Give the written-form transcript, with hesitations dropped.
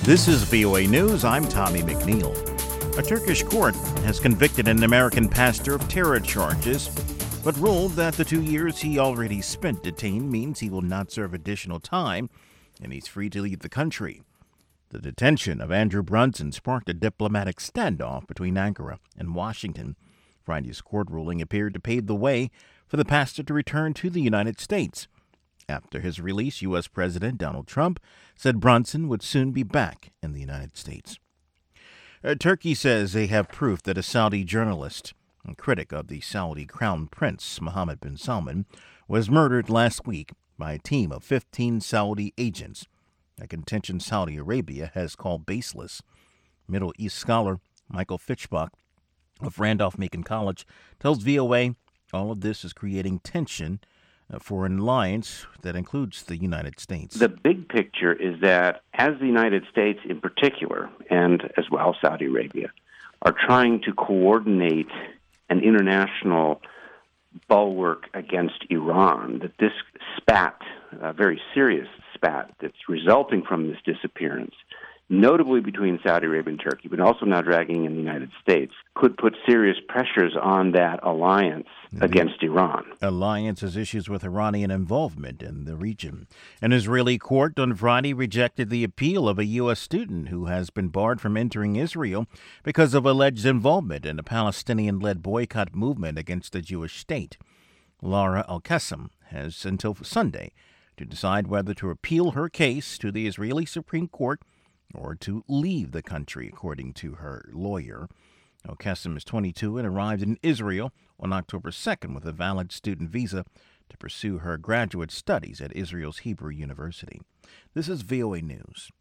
This is VOA News. I'm Tommy McNeil. A Turkish court has convicted an American pastor of terror charges, but ruled that the 2 years he already spent detained means he will not serve additional time and he's free to leave the country. The detention of Andrew Brunson sparked a diplomatic standoff between Ankara and Washington. Friday's court ruling appeared to pave the way for the pastor to return to the United States. After his release, U.S. President Donald Trump said Brunson would soon be back in the United States. Turkey says they have proof that a Saudi journalist and critic of the Saudi Crown Prince Mohammed bin Salman was murdered last week by a team of 15 Saudi agents, a contention Saudi Arabia has called baseless. Middle East scholar Michael Fischbach of Randolph-Macon College tells VOA all of this is creating tension for an alliance that includes the United States. The big picture is that as the United States in particular, and as well Saudi Arabia, are trying to coordinate an international bulwark against Iran, that this spat, a very serious spat that's resulting from this disappearance, notably between Saudi Arabia and Turkey, but also now dragging in the United States, could put serious pressures on that alliance against Iran. Alliance has issues with Iranian involvement in the region. An Israeli court on Friday rejected the appeal of a U.S. student who has been barred from entering Israel because of alleged involvement in a Palestinian-led boycott movement against the Jewish state. Laura Al-Qassem has until Sunday to decide whether to appeal her case to the Israeli Supreme Court or to leave the country, according to her lawyer. Al-Qassem is 22 and arrived in Israel on October 2nd with a valid student visa to pursue her graduate studies at Israel's Hebrew University. This is VOA News.